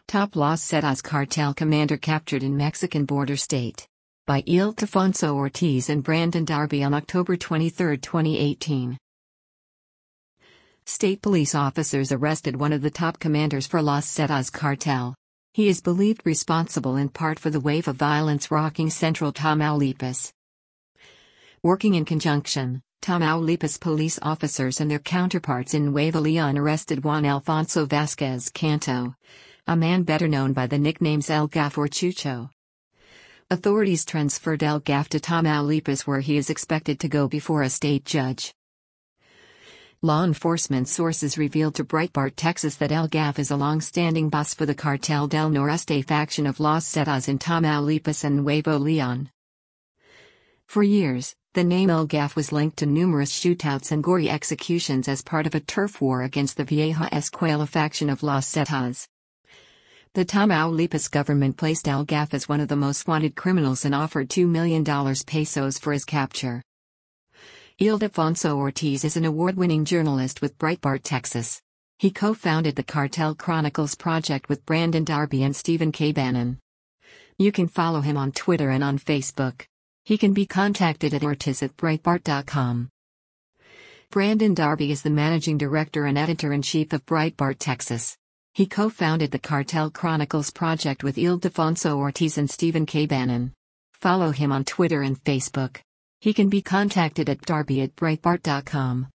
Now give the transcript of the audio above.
Top Los Zetas cartel commander captured in Mexican border state. By Ildefonso Ortiz and Brandon Darby on October 23, 2018. State police officers arrested one of the top commanders for Los Zetas cartel. He is believed responsible in part for the wave of violence rocking central Tamaulipas. Working in conjunction, Tamaulipas police officers and their counterparts in Nuevo León arrested Juan Alfonso Vasquez Canto, a man better known by the nicknames El Gaff or Chucho. Authorities transferred El Gaff to Tamaulipas, where he is expected to go before a state judge. Law enforcement sources revealed to Breitbart Texas that El Gaff is a long-standing boss for the Cartel del Noreste faction of Los Zetas in Tamaulipas and Nuevo León. For years, the name El Gaff was linked to numerous shootouts and gory executions as part of a turf war against the Vieja Escuela faction of Los Zetas. The Tamaulipas government placed El Gaff as one of the most wanted criminals and offered $2 million pesos for his capture. Ildefonso Ortiz is an award-winning journalist with Breitbart Texas. He co-founded the Cartel Chronicles project with Brandon Darby and Stephen K. Bannon. You can follow him on Twitter and on Facebook. He can be contacted at ortiz@breitbart.com. Brandon Darby is the managing director and editor-in-chief of Breitbart Texas. He co-founded the Cartel Chronicles project with Ildefonso Ortiz and Stephen K. Bannon. Follow him on Twitter and Facebook. He can be contacted at darby@breitbart.com.